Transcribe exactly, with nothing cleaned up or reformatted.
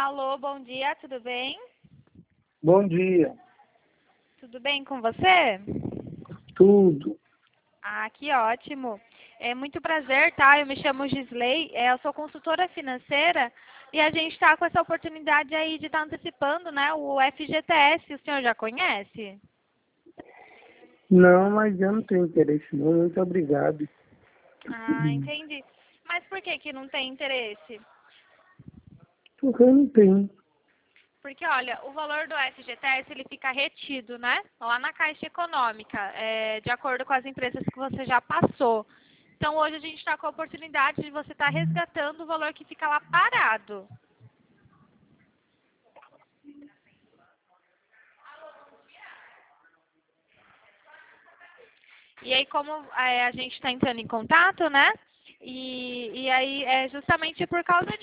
Alô, bom dia, tudo bem? Bom dia. Tudo bem com você? Tudo. Ah, que ótimo. É muito prazer, tá? Eu me chamo Gisley, é, eu sou consultora financeira e a gente está com essa oportunidade aí de estar antecipando, né, o F G T S. O senhor já conhece? Não, mas eu não tenho interesse não. Muito obrigado. Ah, entendi. Mas por que que não tem interesse? Porque eu não tenho. Porque, olha, o valor do F G T S ele fica retido, né? Lá na Caixa Econômica, é, de acordo com as empresas que você já passou. Então, hoje a gente está com a oportunidade de você estar resgatando o valor que fica lá parado. E aí, como é, a gente está entrando em contato, né? E, e aí, é justamente por causa